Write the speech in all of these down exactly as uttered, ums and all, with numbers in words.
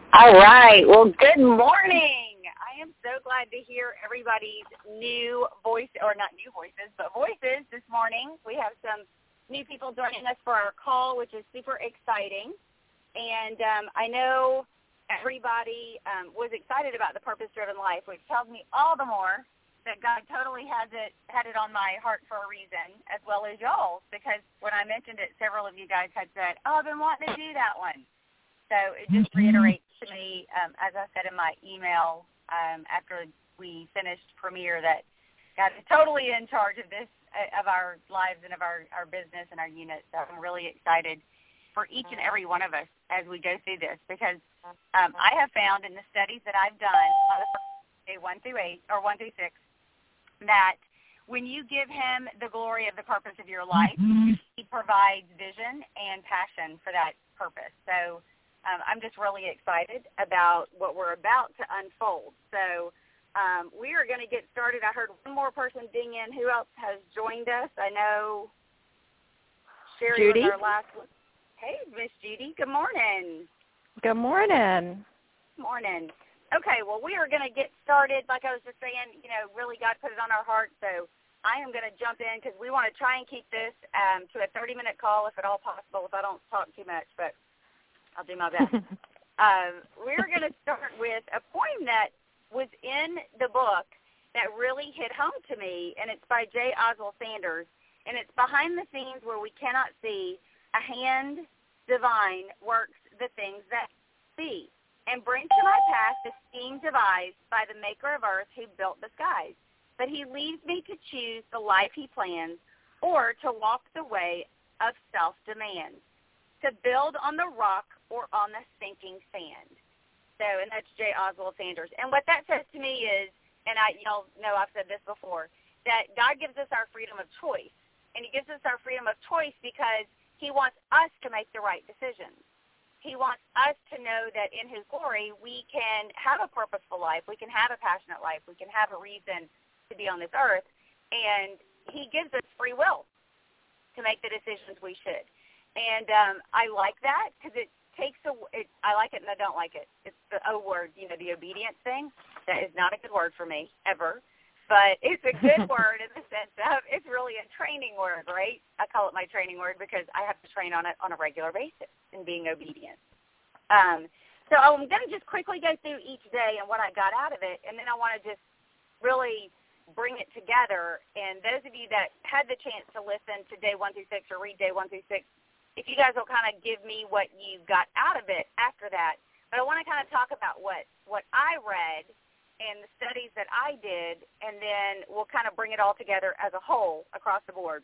All right. Well, good morning. I am so glad to hear everybody's new voice, or not new voices, but voices this morning. We have some new people joining us for our call, which is super exciting. And um, I know everybody um, was excited about the purpose-driven life, which tells me all the more that God totally has it had it on my heart for a reason, as well as y'all, because when I mentioned it, several of you guys had said, oh, I've been wanting to do that one. So it just reiterates to me, um, as I said in my email um, after we finished Premiere, that God is totally in charge of this, uh, of our lives and of our, our business and our unit. So I'm really excited for each and every one of us as we go through this, because um, I have found in the studies that I've done on the first day one through eight or one through six that when you give Him the glory of the purpose of your life, He provides vision and passion for that purpose. So Um, I'm just really excited about what we're about to unfold. So um, we are going to get started. I heard one more person ding in. Who else has joined us? I know Sherry Judy. was our last one. Hey, Miss Judy. Good morning. Good morning. Morning. Okay, well, we are going to get started. Like I was just saying, you know, really God put it on our heart. So I am going to jump in because we want to try and keep this um, to a thirty-minute call if at all possible, if I don't talk too much. But I'll do my best. um, we're going to start with a poem that was in the book that really hit home to me, and it's by J. Oswald Sanders, and it's behind the scenes where we cannot see. A hand divine works the things that be, and brings to my path the scheme devised by the maker of earth who built the skies. But he leaves me to choose the life he plans, or to walk the way of self-demand, to build on the rock or on the sinking sand. So, and that's J. Oswald Sanders. And what that says to me is, and I, y'all know I've said this before, that God gives us our freedom of choice. And he gives us our freedom of choice because he wants us to make the right decisions. He wants us to know that in his glory we can have a purposeful life, we can have a passionate life, we can have a reason to be on this earth, and he gives us free will to make the decisions we should. And um, I like that because it takes a, it, I like it and I don't like it. It's the O word, you know, the obedience thing. That is not a good word for me, ever. But it's a good word in the sense of it's really a training word, right? I call it my training word because I have to train on it on a regular basis in being obedient. Um, so I'm going to just quickly go through each day and what I got out of it, and then I want to just really bring it together. And those of you that had the chance to listen to day one through six or read day one through six, if you guys will kind of give me what you got out of it after that. But I want to kind of talk about what, what I read and the studies that I did, and then we'll kind of bring it all together as a whole across the board.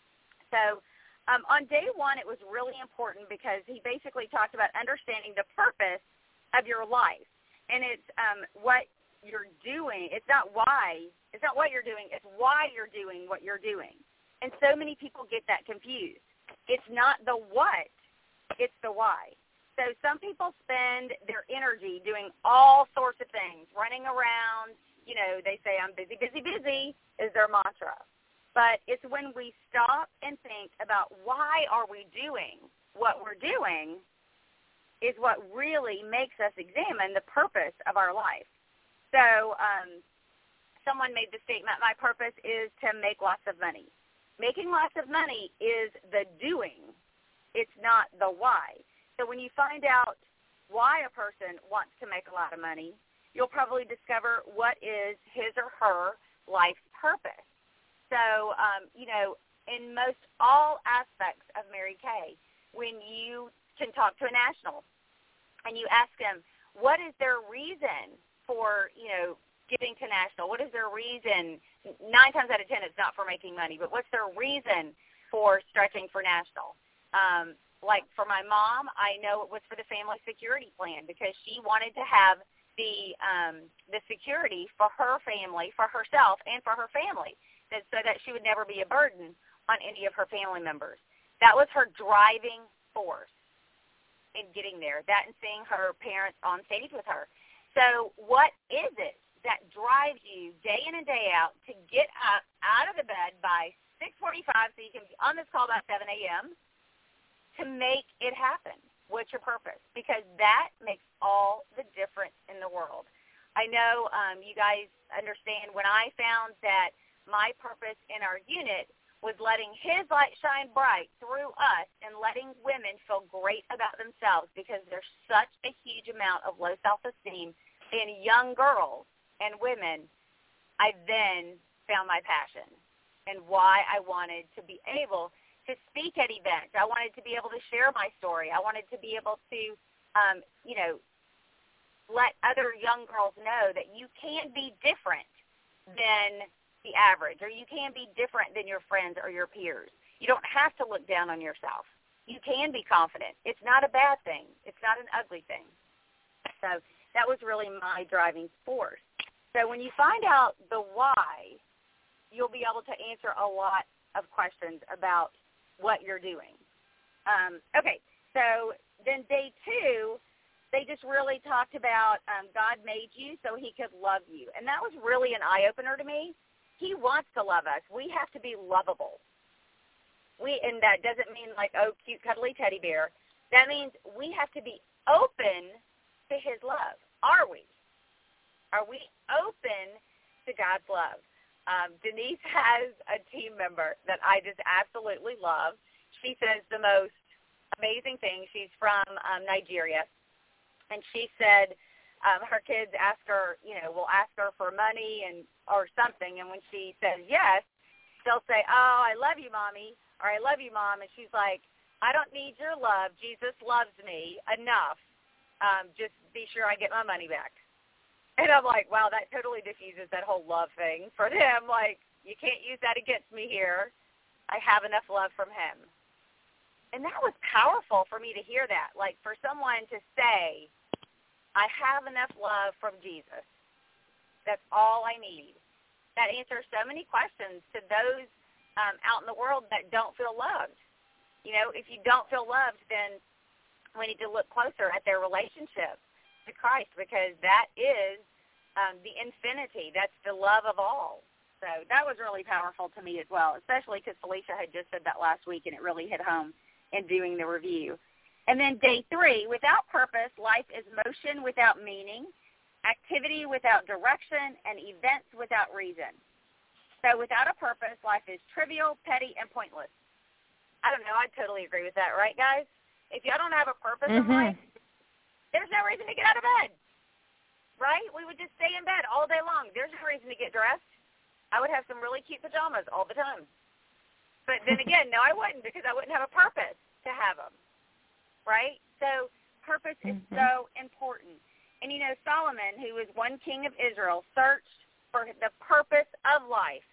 So um, on day one, it was really important because he basically talked about understanding the purpose of your life. And it's um, what you're doing. It's not why. It's not what you're doing. It's why you're doing what you're doing. And so many people get that confused. It's not the what, it's the why. So some people spend their energy doing all sorts of things, running around, you know, they say I'm busy, busy, busy is their mantra. But it's when we stop and think about why are we doing what we're doing is what really makes us examine the purpose of our life. So um, someone made the statement, my purpose is to make lots of money. Making lots of money is the doing. It's not the why. So when you find out why a person wants to make a lot of money, you'll probably discover what is his or her life's purpose. So, um, you know, in most all aspects of Mary Kay, when you can talk to a national and you ask them, what is their reason for, you know, giving to national? What is their reason? Nine times out of ten, it's not for making money, but what's their reason for stretching for national? Um, like for my mom, I know it was for the family security plan because she wanted to have the um, the security for her family, for herself, and for her family, that, so that she would never be a burden on any of her family members. That was her driving force in getting there, that and seeing her parents on stage with her. So what is it that drives you day in and day out to get up out of the bed by six forty-five so you can be on this call by seven a.m. to make it happen? what's your purpose? Because that makes all the difference in the world. I know um, you guys understand when I found that my purpose in our unit was letting his light shine bright through us and letting women feel great about themselves, because there's such a huge amount of low self-esteem in young girls and women. I then found my passion and why I wanted to be able to speak at events. I wanted to be able to share my story. I wanted to be able to, um, you know, let other young girls know that you can be different than the average, or you can be different than your friends or your peers. You don't have to look down on yourself. You can be confident. It's not a bad thing. It's not an ugly thing. So that was really my driving force. So when you find out the why, you'll be able to answer a lot of questions about what you're doing. Um, okay, so then day two, they just really talked about um, God made you so he could love you. And that was really an eye-opener to me. He wants to love us. We have to be lovable. We, and that doesn't mean like, oh, cute, cuddly teddy bear. That means we have to be open to his love. Are we? Are we open to God's love? Um, Denise has a team member that I just absolutely love. She says the most amazing thing. She's from um, Nigeria. And she said um, her kids ask her, you know, will ask her for money and or something. And when she says yes, they'll say, oh, I love you, Mommy, or I love you, Mom. And she's like, I don't need your love. Jesus loves me enough. Um, just be sure I get my money back. And I'm like, wow, that totally diffuses that whole love thing for them. Like, you can't use that against me here. I have enough love from him. And that was powerful for me to hear that. Like, for someone to say, I have enough love from Jesus. That's all I need. That answers so many questions to those um, out in the world that don't feel loved. You know, if you don't feel loved, then we need to look closer at their relationship to Christ, because that is um, the infinity. That's the love of all. So that was really powerful to me as well, especially because Felicia had just said that last week, and it really hit home in doing the review. And then day three, without purpose, life is motion without meaning, activity without direction, and events without reason. So without a purpose, life is trivial, petty, and pointless. I don't know. I totally agree with that, right, guys? If y'all don't have a purpose mm-hmm. in life, there's no reason to get out of bed, right? We would just stay in bed all day long. There's no reason to get dressed. I would have some really cute pajamas all the time. But then again, no, I wouldn't, because I wouldn't have a purpose to have them, right? So purpose mm-hmm. is so important. And, you know, Solomon, who was one king of Israel, searched for the purpose of life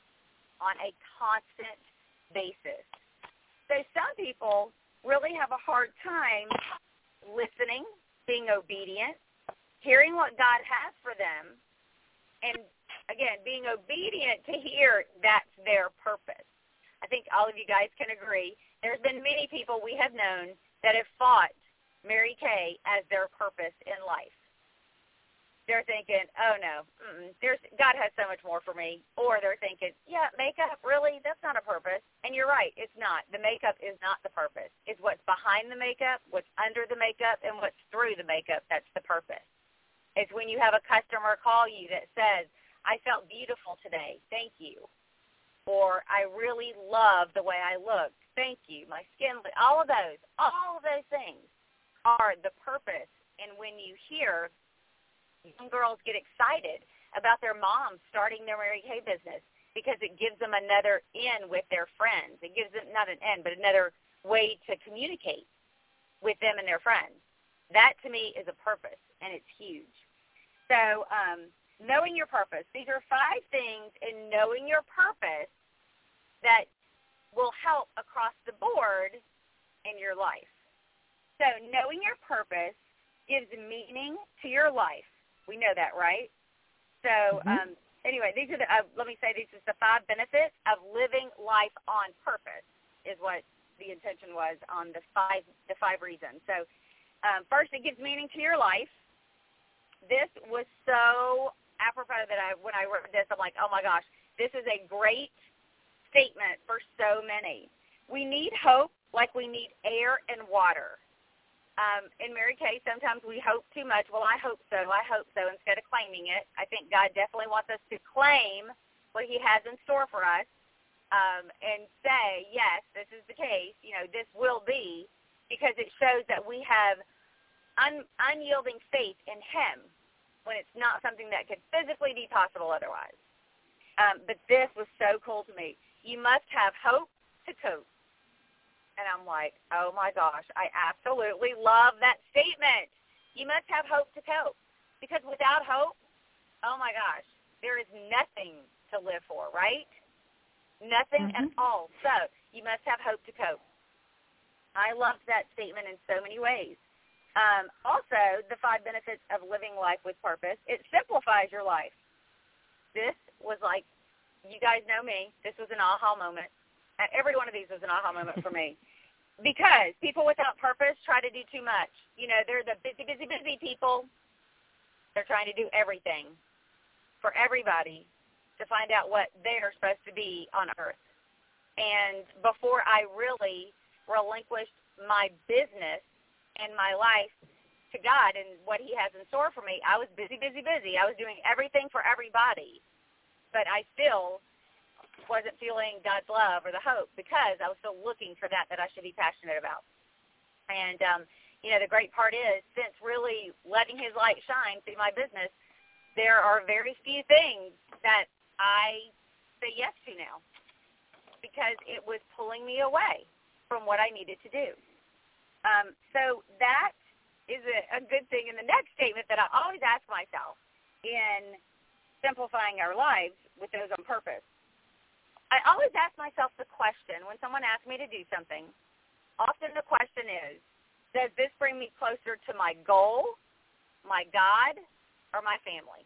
on a constant basis. So some people really have a hard time listening, being obedient, hearing what God has for them, and, again, being obedient to hear that's their purpose. I think all of you guys can agree. There's been many people we have known that have fought Mary Kay as their purpose in life. They're thinking, oh, no, mm-mm, there's, God has so much more for me. Or they're thinking, yeah, makeup, really? That's not a purpose. And you're right, it's not. The makeup is not the purpose. It's what's behind the makeup, what's under the makeup, and what's through the makeup that's the purpose. It's when you have a customer call you that says, I felt beautiful today. Thank you. Or I really love the way I look. Thank you. My skin, all of those, all of those things are the purpose. And when you hear young girls get excited about their moms starting their Mary Kay business, because it gives them another in with their friends. It gives them not an in, but another way to communicate with them and their friends. That, to me, is a purpose, and it's huge. So um, knowing your purpose. These are five things in knowing your purpose that will help across the board in your life. So knowing your purpose gives meaning to your life. We know that, right? So mm-hmm. um, anyway, these are the, uh, let me say these are the five benefits of living life on purpose is what the intention was on the five, the five reasons. So um, first, it gives meaning to your life. This was so apropos that I, when I read this, I'm like, oh my gosh, this is a great statement for so many. We need hope like we need air and water. Um, in Mary Kay, sometimes we hope too much. Well, I hope so. I hope so instead of claiming it. I think God definitely wants us to claim what he has in store for us um, and say, yes, this is the case. You know, this will be, because it shows that we have un- unyielding faith in him when it's not something that could physically be possible otherwise. Um, but this was so cool to me. You must have hope to cope. And I'm like, oh, my gosh, I absolutely love that statement. You must have hope to cope. Because without hope, oh, my gosh, there is nothing to live for, right? Nothing mm-hmm. at all. So you must have hope to cope. I love that statement in so many ways. Um, also, the five benefits of living life with purpose, it simplifies your life. This was like, you guys know me, this was an aha moment. Every one of these was an aha moment for me. Because people without purpose try to do too much. You know, they're the busy, busy, busy people. They're trying to do everything for everybody to find out what they're supposed to be on earth. And before I really relinquished my business and my life to God and what he has in store for me, I was busy, busy, busy. I was doing everything for everybody. But I still wasn't feeling God's love or the hope because I was still looking for that that I should be passionate about. And, um, you know, the great part is, since really letting his light shine through my business, there are very few things that I say yes to now because it was pulling me away from what I needed to do. Um, so that is a, a good thing. And the next statement that I always ask myself in simplifying our lives with those on purpose, I always ask myself the question when someone asks me to do something, often the question is, does this bring me closer to my goal, my God, or my family?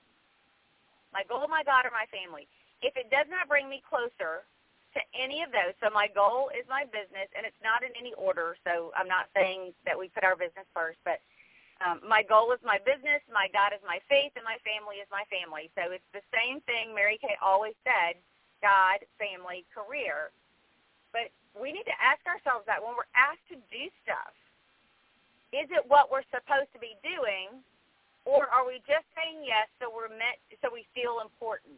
My goal, my God, or my family. If it does not bring me closer to any of those, so my goal is my business, and it's not in any order, so I'm not saying that we put our business first, but um, my goal is my business, my God is my faith, and my family is my family. So it's the same thing Mary Kay always said, God, family, career. But we need to ask ourselves that when we're asked to do stuff, is it what we're supposed to be doing, or are we just saying yes so we're meant, so we feel important,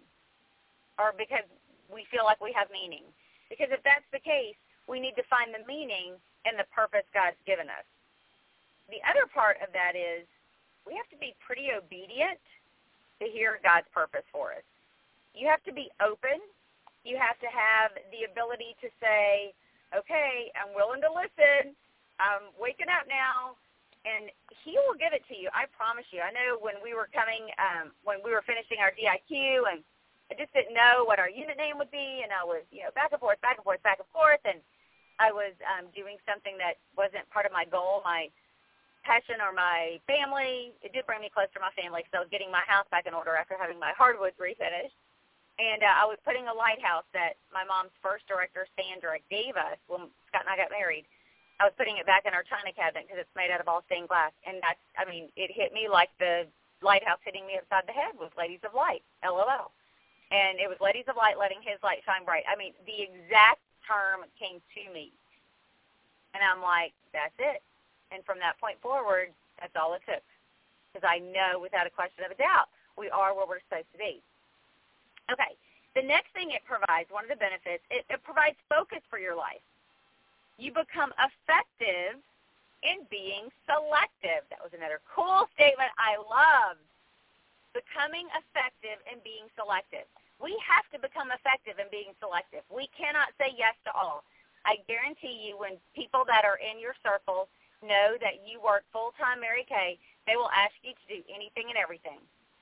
or because we feel like we have meaning? Because if that's the case, we need to find the meaning and the purpose God's given us. The other part of that is we have to be pretty obedient to hear God's purpose for us. You have to be open. You have to have the ability to say, okay, I'm willing to listen. I'm waking up now, and he will give it to you. I promise you. I know when we were coming, um, when we were finishing our D I Q, and I just didn't know what our unit name would be, and I was, you know, back and forth, back and forth, back and forth, and I was um, doing something that wasn't part of my goal, my passion, or my family. It did bring me close to my family because I was getting my house back in order after having my hardwoods refinished. And uh, I was putting a lighthouse that my mom's first director, Sandra, gave us when Scott and I got married. I was putting it back in our china cabinet because it's made out of all stained glass. And that's, I mean, it hit me like the lighthouse hitting me upside the head with Ladies of Light, L O L. And it was Ladies of Light letting his light shine bright. I mean, the exact term came to me. And I'm like, that's it. And from that point forward, that's all it took. Because I know without a question of a doubt, we are where we're supposed to be. Okay, the next thing it provides, one of the benefits, it, it provides focus for your life. You become effective in being selective. That was another cool statement I loved. Becoming effective in being selective. We have to become effective in being selective. We cannot say yes to all. I guarantee you when people that are in your circle know that you work full-time Mary Kay, they will ask you to do anything and everything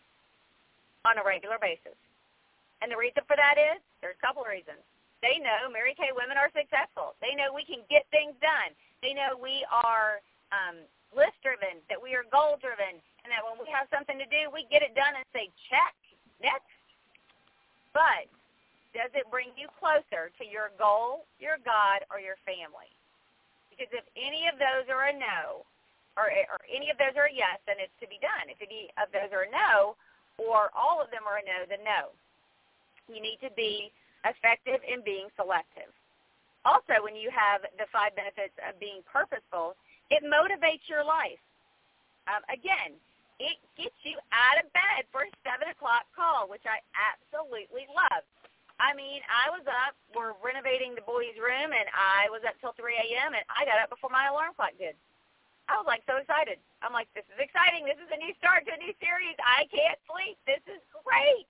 on a regular basis. And the reason for that is, there's a couple of reasons. They know Mary Kay women are successful. They know we can get things done. They know we are um, list-driven, that we are goal-driven, and that when we have something to do, we get it done and say, check, next. But does it bring you closer to your goal, your God, or your family? Because if any of those are a no, or, or any of those are a yes, then it's to be done. If any of those are a no, or all of them are a no, then no. You need to be effective in being selective. Also, when you have the five benefits of being purposeful, It motivates your life. Um, again, it gets you out of bed for a seven o'clock call, which I absolutely love. I mean, I was up, we're renovating the boys' room, and I was up till three a.m., and I got up before my alarm clock did. I was, like, so excited. I'm like, this is exciting. This is a new start to a new series. I can't sleep. This is great.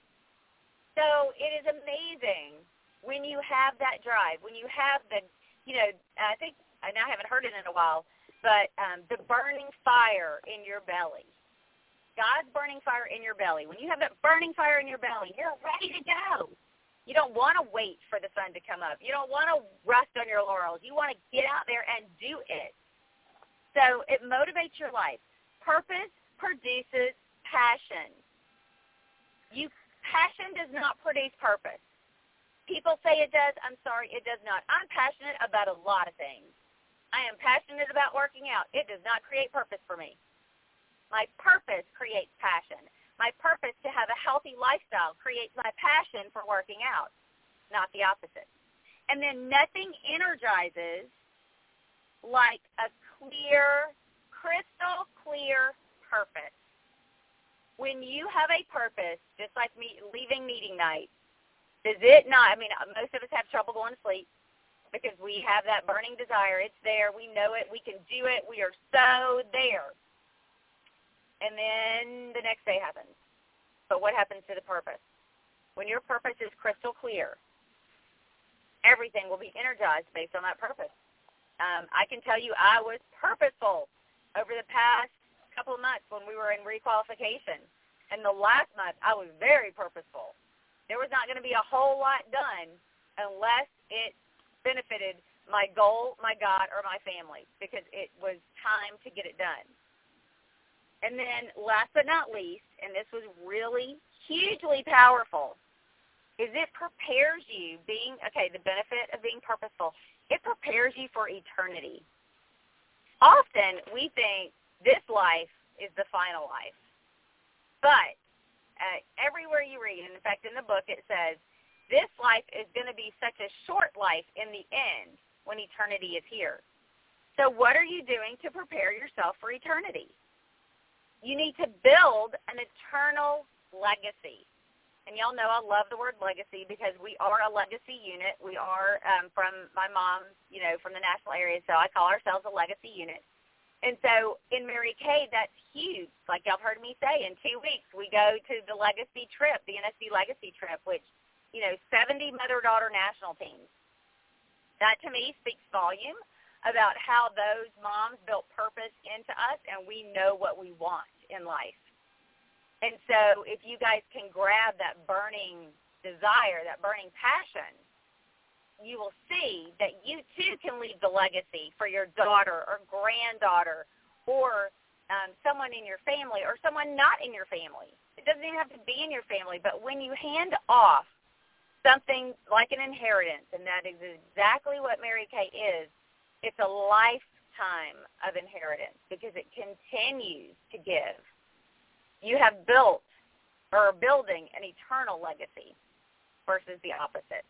So it is amazing when you have that drive, when you have the, you know, I think, I now haven't heard it in a while, but um, the burning fire in your belly. God's burning fire in your belly. When you have that burning fire in your belly, you're ready to go. You don't want to wait for the sun to come up. You don't want to rest on your laurels. You want to get out there and do it. So it motivates your life. Purpose produces passion. You passion does not produce purpose. People say it does. I'm sorry, it does not. I'm passionate about a lot of things. I am passionate about working out. It does not create purpose for me. My purpose creates passion. My purpose to have a healthy lifestyle creates my passion for working out, not the opposite. And then nothing energizes like a clear, crystal clear purpose. When you have a purpose, just like me leaving meeting night, does it not, I mean, most of us have trouble going to sleep because we have that burning desire. It's there. We know it. We can do it. We are so there. And then the next day happens. But what happens to the purpose? When your purpose is crystal clear, everything will be energized based on that purpose. Um, I can tell you I was purposeful over the past couple of months when we were in requalification. And the last month, I was very purposeful. There was not going to be a whole lot done unless it benefited my goal, my God, or my family, because it was time to get it done. And then last but not least, and this was really hugely powerful, is it prepares you being, okay, the benefit of being purposeful, it prepares you for eternity. Often we think this life is the final life. But uh, everywhere you read, and in fact in the book it says, this life is going to be such a short life in the end when eternity is here. So what are you doing to prepare yourself for eternity? You need to build an eternal legacy. And y'all know I love the word legacy because we are a legacy unit. We are um, from my mom, you know, from the national area, so I call ourselves a legacy unit. And so in Mary Kay, that's huge. Like y'all have heard me say, in two weeks we go to the legacy trip, the N S C legacy trip, which, you know, seventy mother-daughter national teams. That to me speaks volume about how those moms built purpose into us, and we know what we want in life. And so if you guys can grab that burning desire, that burning passion, you will see that you too can leave the legacy for your daughter or granddaughter or um, someone in your family or someone not in your family. It doesn't even have to be in your family, but when you hand off something like an inheritance, and that is exactly what Mary Kay is, it's a lifetime of inheritance because it continues to give. You have built or are building an eternal legacy versus the opposite.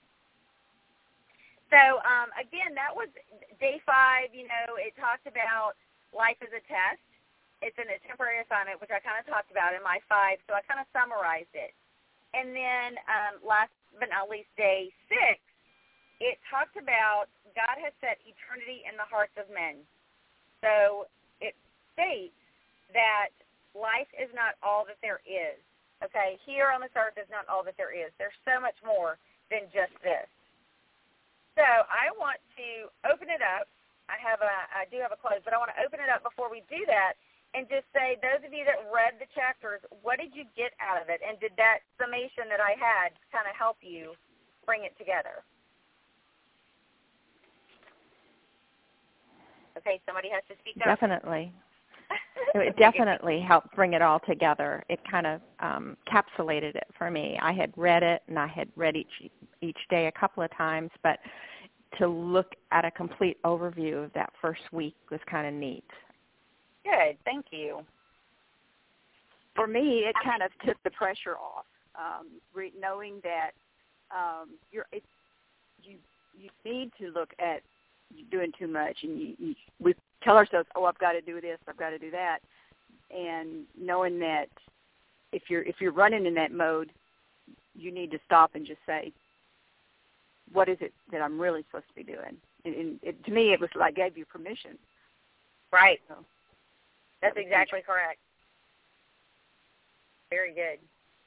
So, um, again, that was day five. You know, it talked about life as a test. It's in a temporary assignment, which I kind of talked about in my five, so I kind of summarized it. And then um, last but not least, day six, it talked about God has set eternity in the hearts of men. So it states that life is not all that there is. Okay, here on this earth is not all that there is. There's so much more than just this. So I want to open it up. I have a, I do have a close, but I want to open it up before we do that and just say, those of you that read the chapters, what did you get out of it? And did that summation that I had kind of help you bring it together? Okay, somebody has to speak up. Definitely. It definitely helped bring it all together. It kind of um, capsulated it for me. I had read it, and I had read each each day a couple of times, but to look at a complete overview of that first week was kind of neat. Good. Thank you. For me, it kind of took the pressure off, um, re- knowing that um, you're it, you you need to look at doing too much, and you, you we tell ourselves, oh, I've got to do this, I've got to do that, and knowing that if you're if you're running in that mode, you need to stop and just say, what is it that I'm really supposed to be doing? And, and it, to me, it was like gave you permission. Right. So, That's exactly correct. Very good.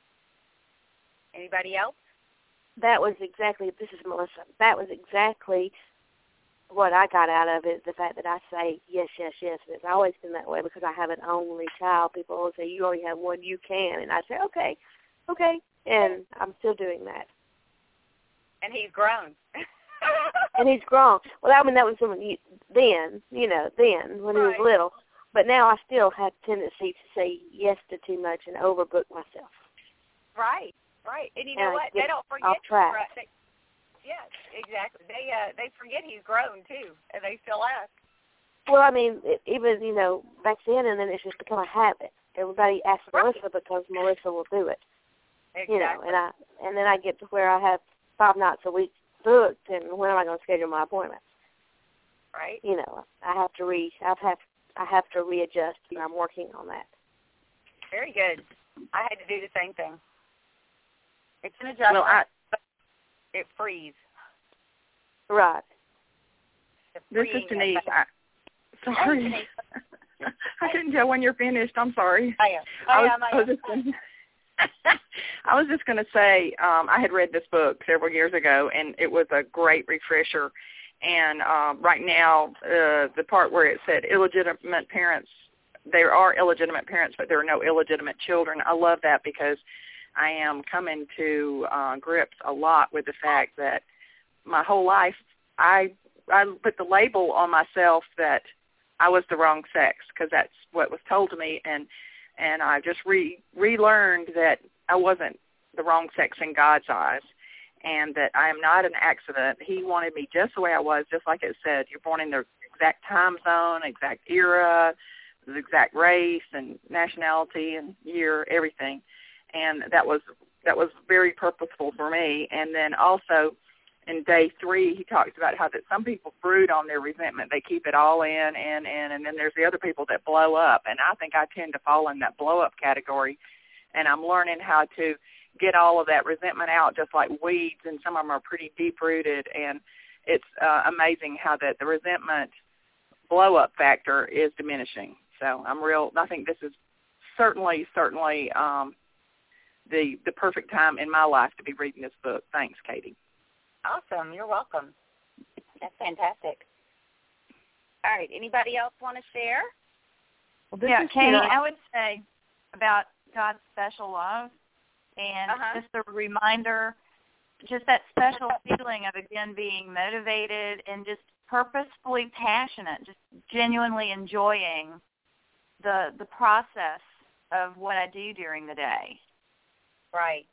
Anybody else? That was exactly, this is Melissa, that was exactly what I got out of it, the fact that I say yes, yes, yes. And it's always been that way because I have an only child. People always say, you only have one, you can. And I say, okay, okay. And I'm still doing that. And he's grown. And he's grown. Well, I mean, that was when you, then, you know, then when right. he was little. But now I still have tendency to say yes to too much and overbook myself. Right, right. And you and know I what? They don't forget. Off track. They, yes, exactly. They uh, they forget he's grown too, and they still ask. Well, I mean, it, even you know back then, and then it's just become a habit. Everybody asks right. Melissa because Melissa will do it. Exactly. You know, and I and then I get to where I have five nights a week booked, and when am I going to schedule my appointments? Right. You know, I have to re I have I have to readjust, and I'm working on that. Very good. I had to do the same thing. It's an adjustment. Well, I, it frees. Right. This is Denise. I, sorry. I couldn't tell when you're finished. I'm sorry. I am. I, I was, am. I, I was just gonna, I was just going to say um, I had read this book several years ago, and it was a great refresher. And um, right now, uh, the part where it said illegitimate parents, there are illegitimate parents, but there are no illegitimate children. I love that because I am coming to uh, grips a lot with the fact that my whole life I I put the label on myself that I was the wrong sex because that's what was told to me, and and I just re relearned that I wasn't the wrong sex in God's eyes, and that I am not an accident. He wanted me just the way I was, just like it said. You're born in the exact time zone, exact era, the exact race and nationality and year, everything. And that was that was very purposeful for me. And then also in day three, he talks about how that some people brood on their resentment. They keep it all in, and, and, and then there's the other people that blow up. And I think I tend to fall in that blow-up category. And I'm learning how to get all of that resentment out just like weeds, and some of them are pretty deep-rooted. And it's uh, amazing how that the resentment blow-up factor is diminishing. So I'm real, I think this is certainly, certainly um, the the perfect time in my life to be reading this book. Thanks, Katie. Awesome. You're welcome. That's fantastic. All right. Anybody else want to share? Well, this yeah, is Katie, Kira. I would say about God's special love and uh-huh. just a reminder, just that special feeling of, again, being motivated and just purposefully passionate, just genuinely enjoying the the process of what I do during the day. Right.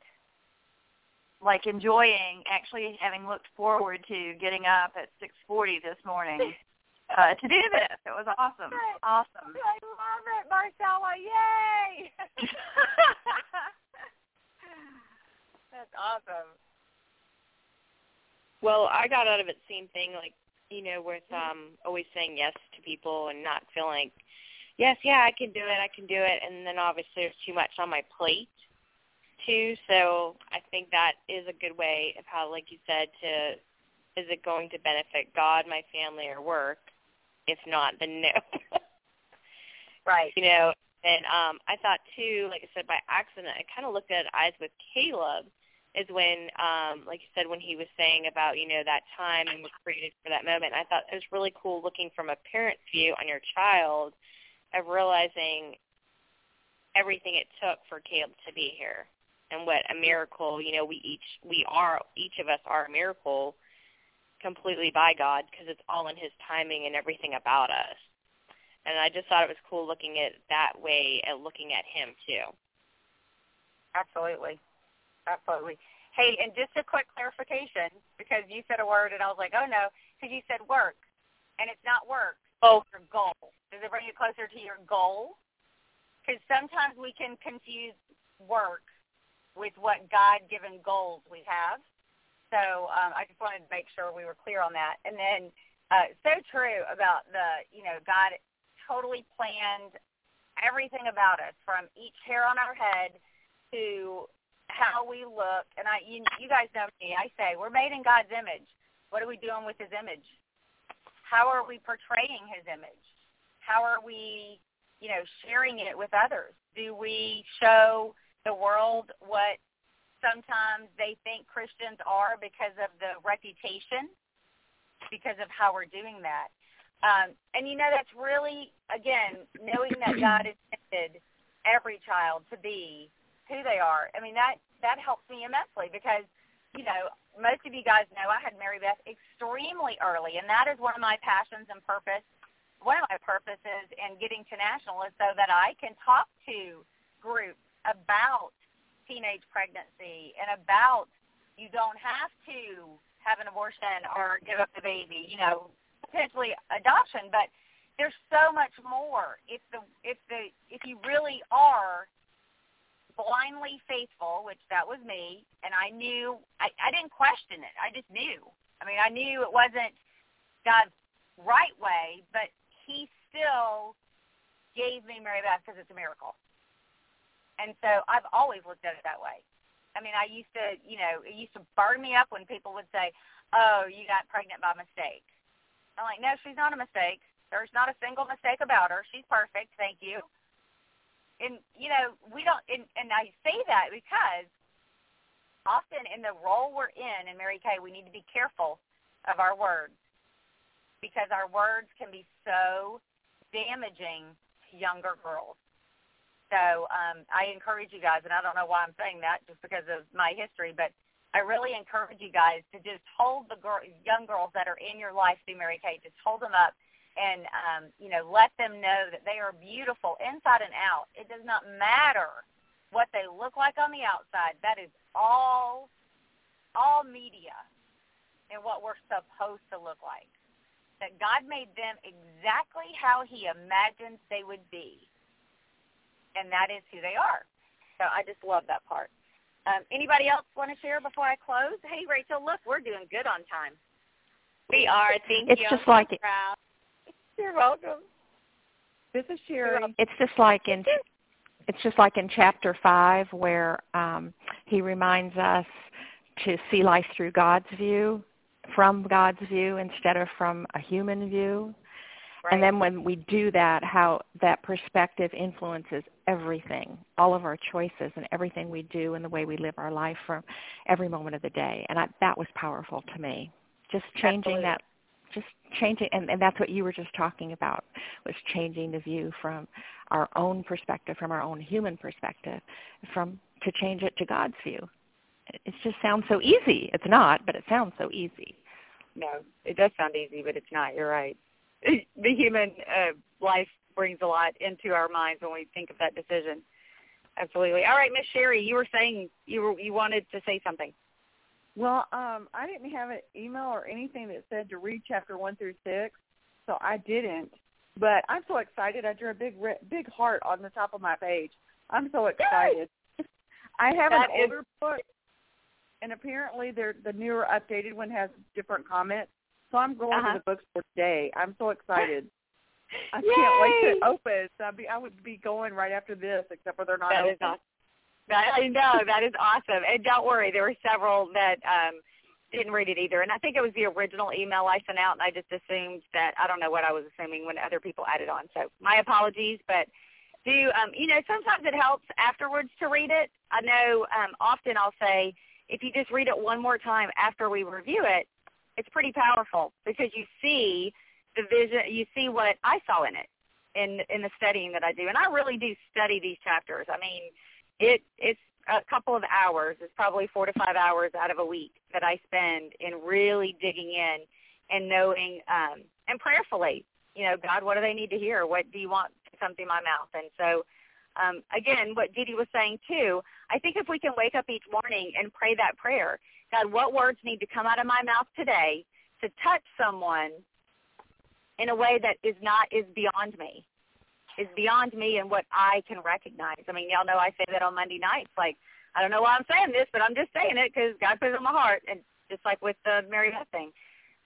Like enjoying, actually having looked forward to getting up at six forty this morning uh, to do this. It was awesome. Awesome. I love it, Marcella. Yay! That's awesome. Well, I got out of it the same thing, like, you know, with um, always saying yes to people and not feeling like, yes, yeah, I can do it, I can do it, and then obviously there's too much on my plate, too. So I think that is a good way of how, like you said, to, is it going to benefit God, my family, or work? If not, then no. Right. You know, and um, I thought, too, like I said, by accident, I kind of looked at eyes with Caleb, is when, um, like you said, when he was saying about, you know, that time and was created for that moment. I thought it was really cool looking from a parent's view on your child of realizing everything it took for Caleb to be here and what a miracle, you know, we each, we are, each of us are a miracle completely by God because it's all in his timing and everything about us. And I just thought it was cool looking at it that way and looking at him, too. Absolutely. Absolutely. Hey, and just a quick clarification, because you said a word and I was like, oh, no, because you said work, and it's not work. Oh. It's your goal. Does it bring you closer to your goal? Because sometimes we can confuse work with what God-given goals we have. So um, I just wanted to make sure we were clear on that. And then Uh, so true about the, you know, God totally planned everything about us, from each hair on our head to how we look. And I, you, you guys know me. I say we're made in God's image. What are we doing with his image? How are we portraying his image? How are we, you know, sharing it with others? Do we show the world what sometimes they think Christians are because of the reputation, because of how we're doing that? Um, and, you know, that's really, again, knowing that God intended every child to be who they are. I mean, that, that helps me immensely because, you know, most of you guys know I had Mary Beth extremely early, and that is one of my passions and purpose. One of my purposes in getting to national is so that I can talk to groups about teenage pregnancy and about you don't have to have an abortion or give up the baby, you know, potentially adoption, but there's so much more if the if the if you really are blindly faithful, which that was me, and I knew I, I didn't question it. I just knew. I mean, I knew it wasn't God's right way, but he still gave me Mary Beth because it's a miracle. And so I've always looked at it that way. I mean, I used to, you know, it used to burn me up when people would say, oh, you got pregnant by mistake. I'm like, no, she's not a mistake. There's not a single mistake about her. She's perfect. Thank you. And, you know, we don't, and, and I say that because often in the role we're in in Mary Kay, we need to be careful of our words because our words can be so damaging to younger girls. So um, I encourage you guys, and I don't know why I'm saying that just because of my history, but I really encourage you guys to just hold the girl, young girls that are in your life through Mary Kay, just hold them up and, um, you know, let them know that they are beautiful inside and out. It does not matter what they look like on the outside. That is all, all media and what we're supposed to look like. That God made them exactly how he imagined they would be. And that is who they are. So I just love that part. Um, anybody else want to share before I close? Hey, Rachel, look, we're doing good on time. We are. Thank it's you. It's just like it. You're welcome. This is Sherry. It's just like in it's just like in chapter five where um, he reminds us to see life through God's view, from God's view instead of from a human view. Right. And then when we do that, how that perspective influences everything, all of our choices and everything we do and the way we live our life from every moment of the day. And I, that was powerful to me. Just changing Absolutely. that, just changing, and, and that's what you were just talking about, was changing the view from our own perspective, from our own human perspective, from to change it to God's view. It just sounds so easy. It's not, but it sounds so easy. No, it does sound easy, but it's not. You're right. The human uh, life brings a lot into our minds when we think of that decision. Absolutely. All right, Miss Sherry, you were saying you were you wanted to say something. Well, um, I didn't have an email or anything that said to read chapter one through six, so I didn't. But I'm so excited. I drew a big big heart on the top of my page. I'm so excited. I have that an is- older book, and apparently they're, the newer updated one has different comments. So I'm going uh-huh. to the bookstore today. I'm so excited. I Yay! can't wait to open. So I'd be, I would be going right after this, except for they're not that open. Is awesome. That, I know. That is awesome. And don't worry, there were several that um, didn't read it either. And I think it was the original email I sent out, and I just assumed that, I don't know what I was assuming when other people added on. So my apologies. But do, um, you know, sometimes it helps afterwards to read it. I know um, often I'll say, if you just read it one more time after we review it, it's pretty powerful because you see the vision, you see what I saw in it in in the studying that I do. And I really do study these chapters. I mean, it it's a couple of hours. It's probably four to five hours out of a week that I spend in really digging in and knowing um, and prayerfully, you know, God, what do they need to hear? What do you want to come through my mouth? And so, um, again, what Dee Dee was saying too, I think if we can wake up each morning and pray that prayer, God, what words need to come out of my mouth today to touch someone in a way that is not is beyond me, is beyond me and what I can recognize. I mean, y'all know I say that on Monday nights. Like, I don't know why I'm saying this, but I'm just saying it because God put it on my heart, and just like with the Mary Beth thing.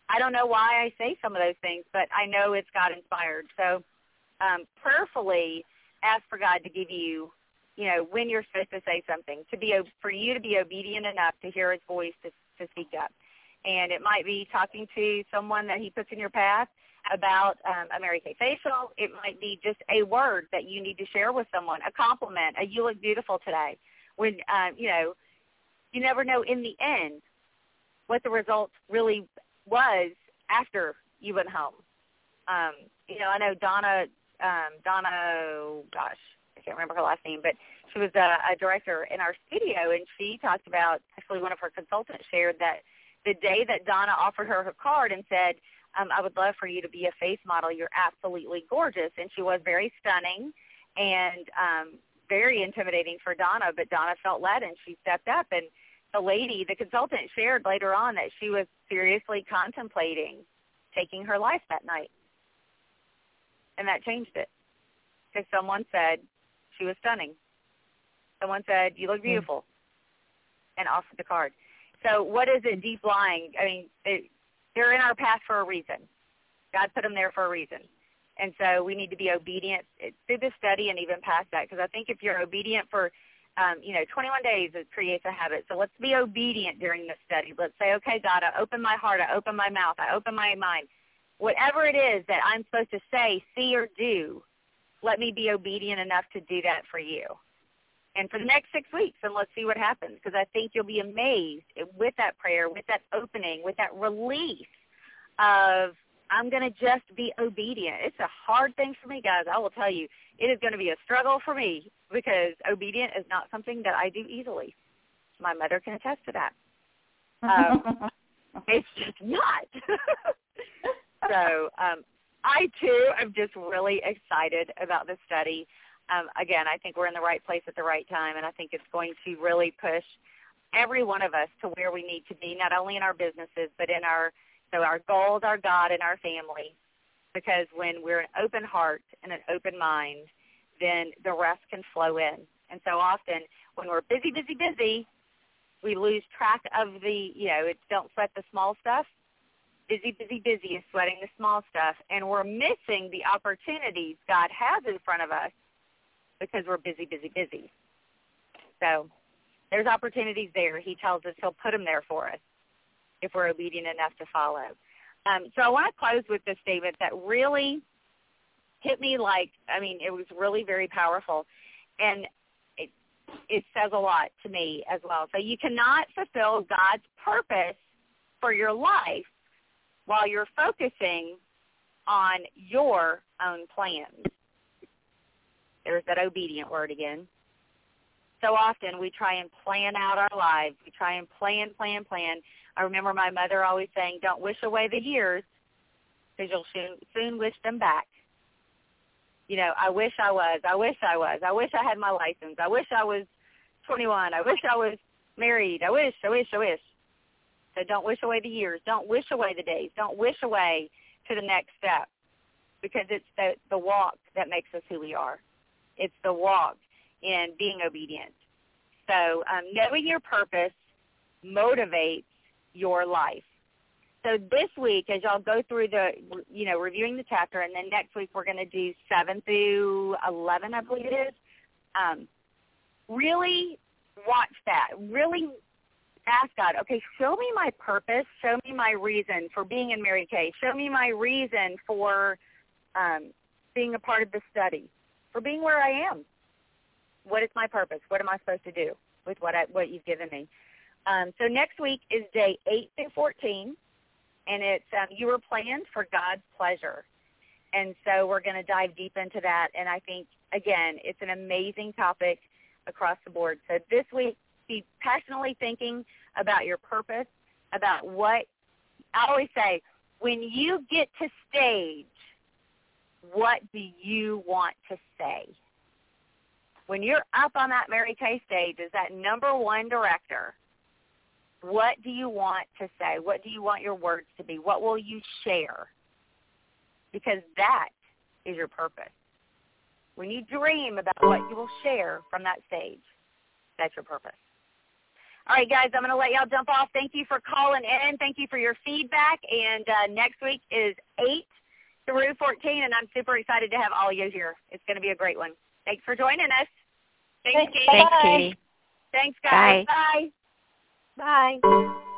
I don't know why I say some of those things, but I know it's God-inspired. So um, prayerfully ask for God to give you, you know, when you're supposed to say something, to be for you to be obedient enough to hear his voice to, to speak up. And it might be talking to someone that he puts in your path about um, a Mary Kay facial. It might be just a word that you need to share with someone, a compliment, a you look beautiful today. When, um, you know, you never know in the end what the result really was after you went home. Um, you know, I know Donna, um, Donna, oh gosh, I can't remember her last name, but she was a, a director in our studio, and she talked about, actually one of her consultants shared that the day that Donna offered her her card and said, um, I would love for you to be a face model, you're absolutely gorgeous. And she was very stunning and um, very intimidating for Donna, but Donna felt led and she stepped up. And the lady, the consultant, shared later on that she was seriously contemplating taking her life that night. And that changed it because someone said she was stunning. Someone said, you look beautiful, mm-hmm. and offered the card. So what is it deep lying? I mean, it, they're in our path for a reason. God put them there for a reason. And so we need to be obedient through the study and even past that, because I think if you're obedient for, um, you know, twenty-one days, it creates a habit. So let's be obedient during the study. Let's say, okay, God, I open my heart, I open my mouth, I open my mind. Whatever it is that I'm supposed to say, see, or do, let me be obedient enough to do that for you. And for the next six weeks, and let's see what happens, because I think you'll be amazed with that prayer, with that opening, with that release of I'm going to just be obedient. It's a hard thing for me, guys. I will tell you, it is going to be a struggle for me because obedient is not something that I do easily. My mother can attest to that. Um, it's just not. So um, I, too, am just really excited about this study. Um, again, I think we're in the right place at the right time, and I think it's going to really push every one of us to where we need to be, not only in our businesses, but in our so our goals, our God, and our family. Because when we're an open heart and an open mind, then the rest can flow in. And so often when we're busy, busy, busy, we lose track of the, you know, it's don't sweat the small stuff. Busy, busy, busy is sweating the small stuff, and we're missing the opportunities God has in front of us because we're busy, busy, busy. So there's opportunities there. He tells us he'll put them there for us if we're obedient enough to follow. Um, so I want to close with this statement that really hit me like, I mean, it was really very powerful, and it, it says a lot to me as well. So you cannot fulfill God's purpose for your life while you're focusing on your own plans. There's that obedient word again. So often we try and plan out our lives. We try and plan, plan, plan. I remember my mother always saying, don't wish away the years because you'll soon, soon wish them back. You know, I wish I was. I wish I was. I wish I had my license. I wish I was twenty-one. I wish I was married. I wish, I wish, I wish. So don't wish away the years. Don't wish away the days. Don't wish away to the next step because it's the, the walk that makes us who we are. It's the walk in being obedient. So um, knowing your purpose motivates your life. So this week, as y'all go through the, you know, reviewing the chapter, and then next week we're going to do seven through eleven, I believe it is, um, really watch that. Really ask God, okay, show me my purpose. Show me my reason for being in Mary Kay. Show me my reason for um, being a part of the study, for being where I am. What is my purpose? What am I supposed to do with what I, what you've given me? Um, so next week is day eight through fourteen, and it's um, you were planned for God's pleasure. And so we're going to dive deep into that, and I think, again, it's an amazing topic across the board. So this week, be passionately thinking about your purpose, about what, I always say, when you get to stage, what do you want to say? When you're up on that Mary Kay stage as that number one director, what do you want to say? What do you want your words to be? What will you share? Because that is your purpose. When you dream about what you will share from that stage, that's your purpose. All right, guys, I'm going to let y'all jump off. Thank you for calling in. Thank you for your feedback. And uh, next week is eight through fourteen, and I'm super excited to have all of you here. It's going to be a great one. Thanks for joining us. Thanks, Katie. Thanks, Katie. Thanks, guys. Bye. Bye. Bye.